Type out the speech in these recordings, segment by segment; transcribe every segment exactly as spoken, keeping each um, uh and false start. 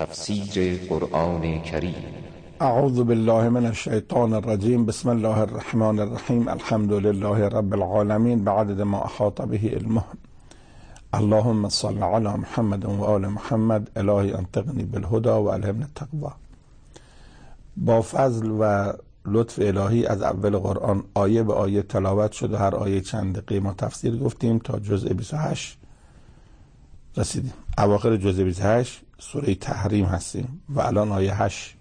تفسیر قرآن کریم. اعوذ بالله من الشیطان الرجیم. بسم الله الرحمن الرحیم. الحمد لله رب العالمین بعدد ما احاط به علمه. اللهم صل علی محمد و آل محمد. الهی انطقنی بالهدى و الهمنی التقوی. با فضل و لطف الهی از اول قرآن آیه به آیه تلاوت شد و هر آیه چند دقیقه ما تفسیر گفتیم تا جزء بیست و هشت رسیدیم. اواخر جزء بیست و هشت سوره تحریم هستیم و الان آیه هشت.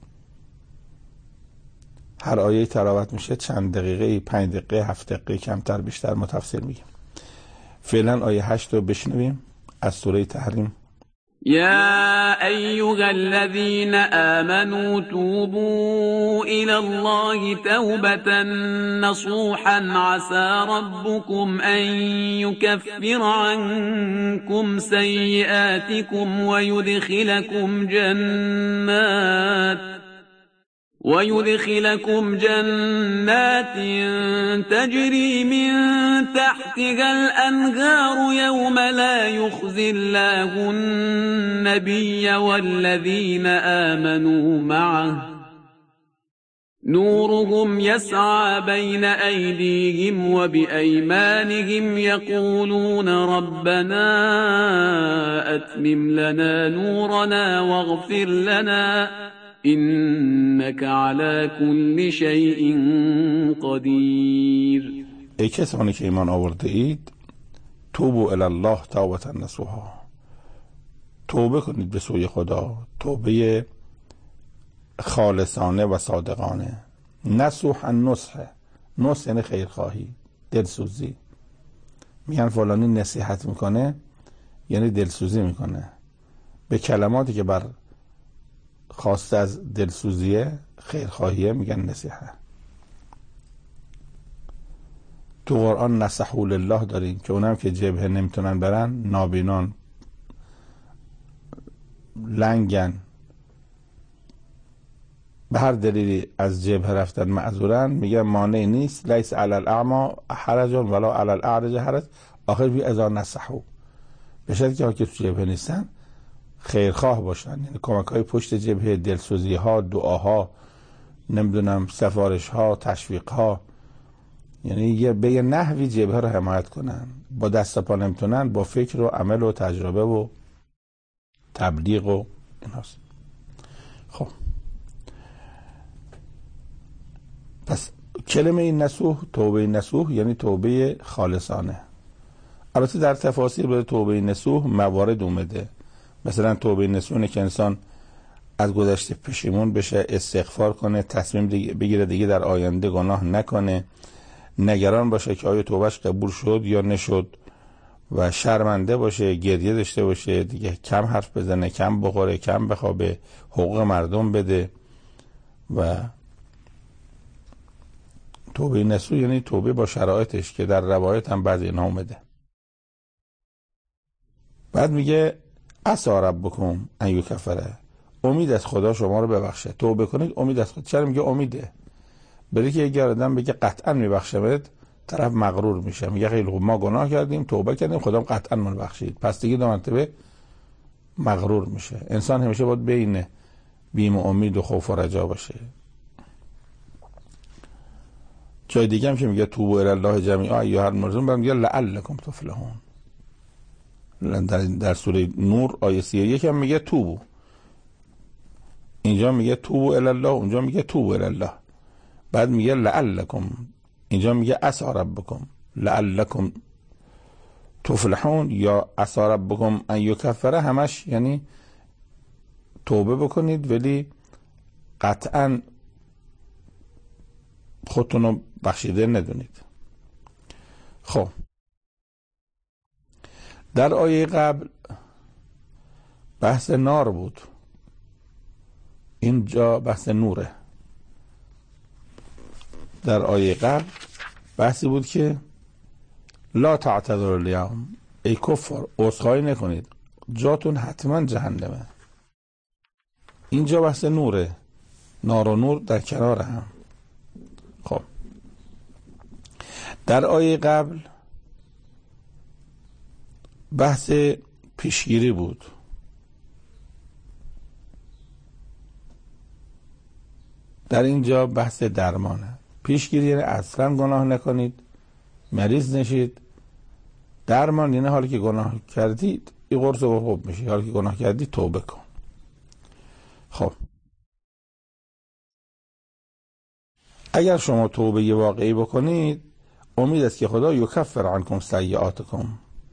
هر آیه تلاوت میشه چند دقیقه، پنج دقیقه، هفت دقیقه، کمتر بیشتر ما تفسیر میگیم. فعلا آیه هشت رو بشنویم از سوره تحریم. يا أيها الذين آمنوا توبوا إلى الله توبة نصوحا عسى ربكم أن يكفر عنكم سيئاتكم ويدخلكم جنات ويدخلكم جنات تجري من تحتها الأنهار يوم لا يخزي الله النبي والذين آمنوا معه نورهم يسعى بين أيديهم وبأيمانهم يقولون ربنا أتمم لنا نورنا واغفر لنا اینک علی کل شیء قدیر. ای کسانی که ایمان آورده اید توبوا الی الله توبة نصوحا، توبه کنید به سوی خدا توبه خالصانه و صادقانه. نصوح النصح، نصح یعنی خیرخواهی، دلسوزی. میگن فلانی نصیحت میکنه یعنی دلسوزی میکنه به کلماتی که بر خواسته از دلسوزیه، خیرخواهیه، میگن نصیحت. تو قرآن نصحوا لله داریم که اونم که جبهه نمیتونن برن، نابینان، لنگن، به هر دلیلی از جبهه رفتن معذورن، میگن مانع نیست. لیس علی الاعمی حرج ولا علی الاعرج حرج. آخر بی اذا نصحوا، به شرطی که که تو جبهه نیستن خیرخواه باشن، یعنی کمک های پشت جبهه، دلسوزی ها، دعاها، نمیدونم سفارش ها، تشویق ها، یعنی یه به یه نحوی جبهه رو حمایت کنن. با دست پا نمیتونن، با فکر و عمل و تجربه و تبلیغ و ایناست. خب پس کلمه این نصوح، توبه نصوح یعنی توبه خالصانه. البته در تفاسیر به توبه نصوح موارد اومده. مثلا توبه نصوحه که انسان از گذشته پشیمون بشه، استغفار کنه، تصمیم بگیره دیگه در آینده گناه نکنه، نگران باشه که آیا توبهش قبول شد یا نشد و شرمنده باشه، گریه داشته باشه، دیگه کم حرف بزنه، کم بخوره، کم بخوابه، حقوق مردم بده. و توبه نصوح یعنی توبه با شرایطش که در روایت هم بعضی اینا اومده. بعد میگه عسى ربکم ان یکفر، امید از خدا شما رو ببخشه. توبه کنید امید از خدا. چرا میگه امیده؟ برای که اگر آدم بگه قطعا میبخشمت، طرف مغرور میشه، میگه خیلی خوب ما گناه کردیم، توبه کردیم، خدا قطعا من بخشید، پس دیگه دو مرتبه مغرور میشه. انسان همیشه باید بین بیم و امید و خوف و رجا باشه. جای دیگه هم که میگه توبوا الی الله جمیعا ایها المؤمنون، بعد میگه لعلکم تفلحون. در در سوره نور آیه سی و یک هم میگه توبو، اینجا میگه توبو الی الله، اونجا میگه توبو الی الله. بعد میگه لعلکم، اینجا میگه عسى ربکم لعلکم تفلحون یا عسى ربکم ان یکفر، همش یعنی توبه بکنید ولی قطعا خودتون رو بخشیده ندونید. خب در آیه قبل بحث نار بود، اینجا بحث نوره. در آیه قبل بحثی بود که لا تعتذروا الیوم، ای کفار عذرخواهی نکنید، جاتون حتما جهنمه. اینجا بحث نوره، نار و نور در کنار هم. خب در آیه قبل بحث پیشگیری بود، در اینجا بحث درمانه. پیشگیری یعنی اصلا گناه نکنید، مریض نشید. درمان یعنی حالی که گناه کردید این قرص و خوب میشه، حالی که گناه کردید توبه کن. خب اگر شما توبه ی واقعی بکنید، امید است که خدا یکفر عنکم سیئاتکم،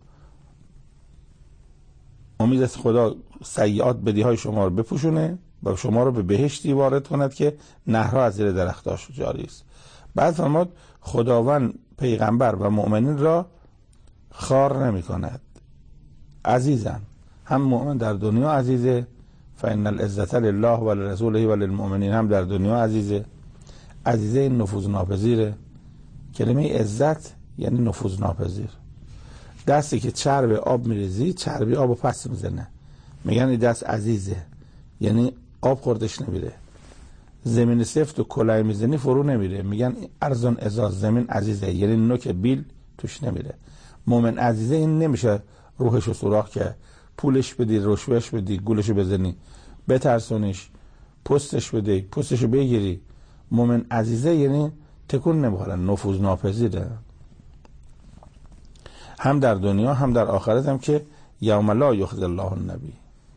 امید است خدا سیئات بدیهای شما رو بپوشونه و شما رو به بهشتی وارد کند که نهرها از زیر درختاش جاری است. بعد فرمود خداوند پیغمبر و مؤمنین را خوار نمی کند، عزیزن. هم مؤمن در دنیا عزیزه، فإن العزة لله و لرسوله و للمؤمنین، هم در دنیا عزیزه. عزیزه این نفوذ ناپذیره. کلمه عزت یعنی نفوذ ناپذیر. دستی که چرب آب میریزی چربی آب رو پس میزنه، میگن این دست عزیزه، یعنی آب خوردش نمیره. زمین سفت و کلاه میزنی فرو نمیره، میگن ارزان ازاز، زمین عزیزه، یعنی نوک بیل توش نمیره. مومن عزیزه این نمیشه روحشو سوراخ که پولش بدی، رشوهش بدی، گولشو بزنی، بترسونیش، پستش بدی، پستشو بگیری. مومن عزیزه یعنی تکون نمیخوره، نفوذ ناپذیره. هم در دنیا هم در آخرت هم که یوم لا یخزی الله النبی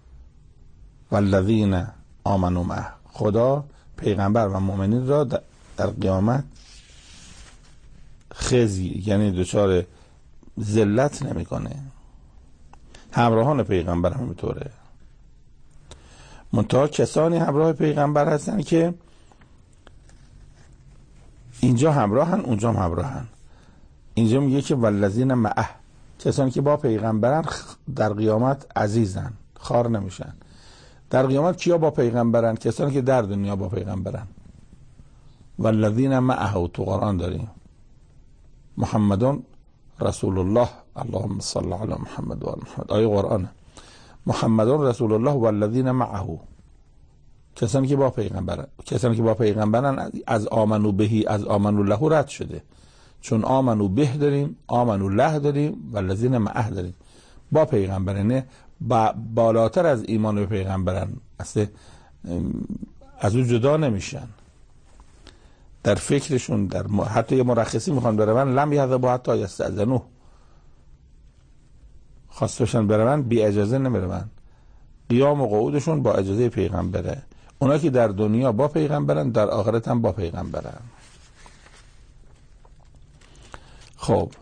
والذین آمنوا معه، خدا پیغمبر و مؤمنین را در قیامت خزی یعنی دچار ذلت نمیکنه. همراهان پیغمبر هم اینطوره. منتها کسانی همراه پیغمبر هستن که اینجا همراهن اونجا هم همراهن. اینجا میگه که والذین معه، کسانی که با پیغمبرن در قیامت عزیزن، خوار نمیشن. در قیامت کیا با پیغمبرن؟ کسانی که در دنیا با پیغمبرن. والذین معه تو قرآن داریم محمدون رسول الله، اللهم صل علی محمد و آل محمد، آیه قرآن. محمدون رسول الله والذین معه، کسانی که با پیغمبرن. کسانی که با پیغمبرن از آمنو بهی، از آمنو له رد شده، چون آمنو به داریم، آمنو له داریم، والذین معه داریم. با پیغمبرنه با بالاتر از ایمان به پیغمبرن، اصلا از او جدا نمیشن. در فکرشون، در م... حتی یه مرخصی میخوان برون، لم یذهبوا حتی یستأذنوه، خواست بشن برون بی اجازه نمیرون. قیام و قعودشون با اجازه پیغمبره. اونا که در دنیا با پیغمبرن در آخرت هم با پیغمبرن. خب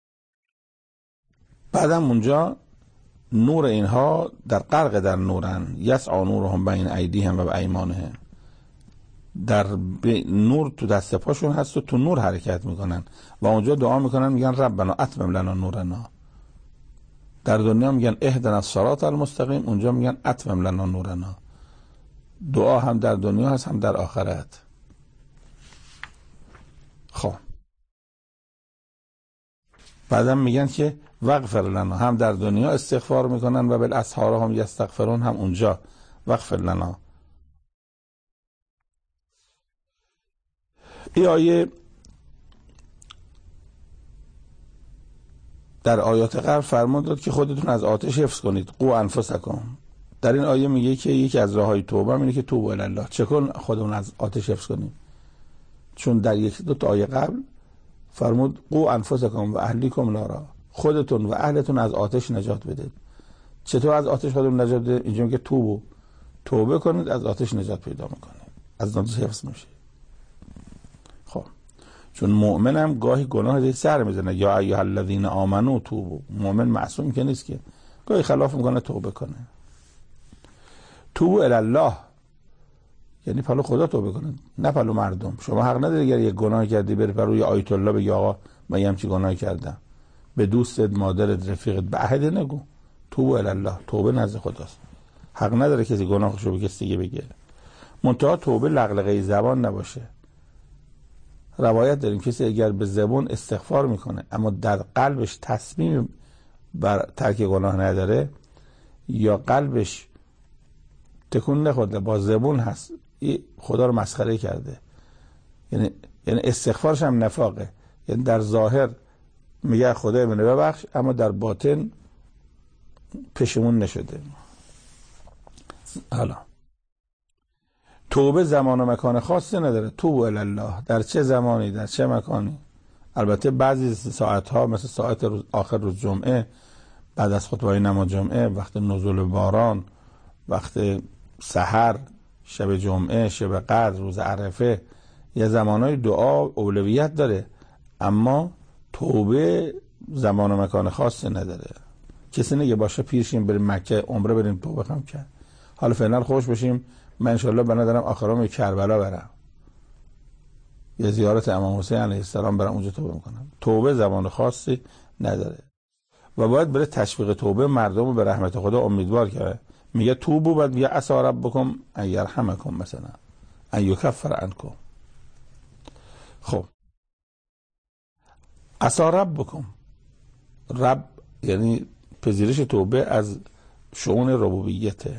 بعدم اونجا نور اینها در غرق در نورن، یسعی نورهم بین ایدیهم و بایمانهم، در نور تو دست پاشون هست و تو نور حرکت میکنن و اونجا دعا میکنن، میگن ربنا اتمم لنا نورنا. در دنیا میگن اهدنا الصراط المستقیم، اونجا میگن اتمم لنا نورنا. دعا هم در دنیا هست هم در آخرت. خب بعدم میگن که وغفر لنا، هم در دنیا استغفار میکنن و بالاسحار هم یستغفرون، هم اونجا وغفر لنا. این آیه در آیات قبل فرمان داد که خودتون از آتش حفظ کنید، قو انفسکم. در این آیه میگه که یکی از راههای توبه اینه که توبه الی الله. چکن خودمون از آتش حفظ کنیم؟ چون در یک دو تا آیه قبل فرمود قو انفسکم و اهلیکم نارا، خودتون و اهلتون از آتش نجات بدید. چطور از آتش خودمون نجات بدید؟ اینجا میگه توبه توبه کنید، از آتش نجات پیدا میکنید، از آتش حفظ میشه. خب چون مؤمنم گاهی گناه دیگه سر میزنه، یا ایها الذین آمنو توبوا، مؤمن معصوم که نیست که، گاهی خلاف میکنه توبه کنه. توبوا الی الله یعنی پلو خدا توبه کنه، نه پلو مردم. شما حق نداری اگر یک گناه کردی بری پلو یا آیت الله بگی آقا من یه همچین گناهی کردم، به دوستت، مادرت، رفیقت به عهد نگو. توبوا الی الله، توبه نزد خداست. حق نداره کسی گناهشو به کسی دیگه بگه. منتها توبه لغلقه زبان نباشه. روایت داریم کسی اگر به زبان استغفار میکنه اما در قلبش تصمیم بر ترک گناه نداره، یا قلبش تکون نخورده، با زبون هست خدا رو مسخره کرده، یعنی یعنی استغفارش هم نفاقه، یعنی در ظاهر میگه خدای منو ببخش اما در باطن پشیمون نشده. حالا توبه زمان و مکان خاصی نداره. توبوا الی الله، در چه زمانی در چه مکانی. البته بعضی ساعتها مثل ساعت روز آخر روز جمعه، بعد از خطبه نماز جمعه، وقت نزول باران، وقت سحر، شب جمعه، شب قدر، روز عرفه، یه زمانهای دعا اولویت داره، اما توبه زمان و مکان خاصی نداره. کسی نگه باشه پیرشیم بریم مکه عمره بریم توبه خواهم کرد، حالا فعلا خوش بشیم من انشالله بنا دارم آخرام کربلا برم، یه زیارت امام حسین علیه السلام برم اونجا توبه میکنم. توبه زمان خاصی نداره و باید بره تشویق توبه مردم رو به رحمت خدا امیدوار کرده. میگه توبو، بعد میگه عسى ربکم ان یرحمکم، مثلا ان یکفر عنکم. خب عسى ربکم، رب یعنی پذیرش توبه از شؤون ربوبیته.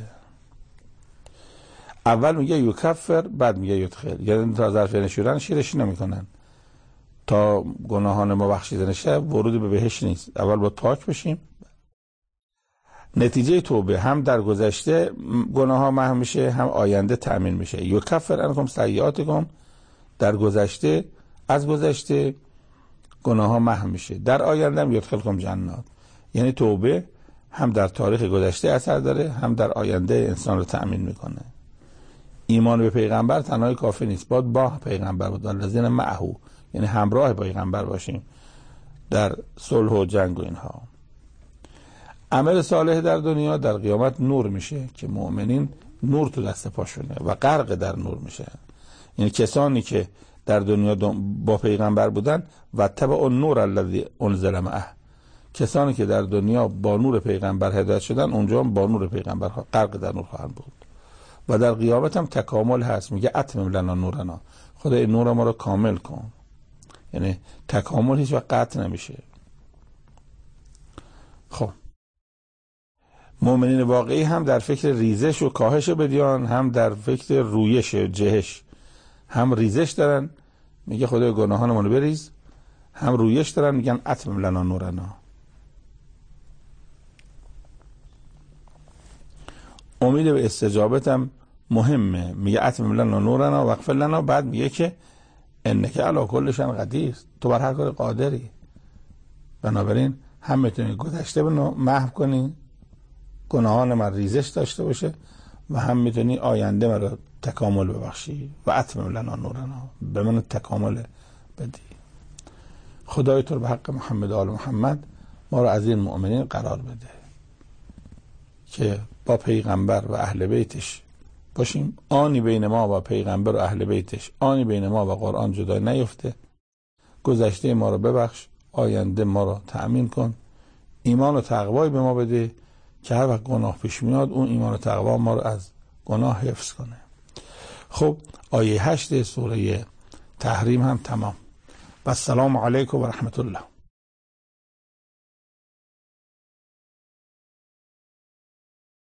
اول میگه یکفر، بعد میگه یدخل، یعنی تا ظرف نشورن شیرش نمیکنن، تا گناهان ما بخشیده نشه ورود به بهشت نیست. اول باید پاک بشیم. نتیجه توبه هم در گذشته گناه ها محو میشه، هم آینده تأمین میشه. یکفر عنکم سیئاتکم، در گذشته از گذشته گناه ها محو میشه، در آینده هم یدخلکم جنات. یعنی توبه هم در تاریخ گذشته اثر داره، هم در آینده انسان رو تأمین میکنه. ایمان به پیغمبر تنهای کافی نیست، باید با پیغمبر بود، والذین معه، یعنی همراه پیغمبر باشیم در صلح و جنگ و اینها. عمل صالح در دنیا در قیامت نور میشه که مؤمنین نور تو دست پاشونه و غرق در نور میشه. یعنی کسانی که در دنیا با پیغمبر بودن و تبع النور الذی انزل معه، کسانی که در دنیا با نور پیغمبر هدایت شدن اونجا هم با نور پیغمبر غرق در نور خواهند بود و در قیامت هم تکامل هست. میگه اتمم لنا نورنا، خدا این نور ما رو کامل کن. یعنی تکامل هیچ وقت قطع نمیشه. خب مؤمنین واقعی هم در فکر ریزش و کاهش بدیان، هم در فکر رویش و جهش. هم ریزش دارن میگه خدای گناهانمون رو بریز، هم رویش دارن میگن اتمم لنا نورنا. امید به استجابت هم مهمه، میگه اتمم لنا نورنا واغفر لنا، بعد میگه که انک علی کل شیء قدیر، تو بر هر کار قادری. بنابراین هم میتونی گذشته بنو محو کنی، گناهان من ریزش داشته باشه، و هم میتونی آینده من رو تکامل ببخشی و اتمم لنا نورنا، به من تکامل بدی. خدای تو به حق محمد و آل محمد ما رو از این مؤمنین قرار بده که با پیغمبر و اهل بیتش باشیم، آنی بین ما و پیغمبر و اهل بیتش، آنی بین ما و قرآن جدا نیفته. گذشته ما رو ببخش، آینده ما رو تأمین کن، ایمان و تقوی به ما بده که هر وقت گناه پیش میاد اون ایمان و تقوا ما رو از گناه حفظ کنه. خب آیه هشت سوره تحریم هم تمام. و السلام علیکم و رحمت الله.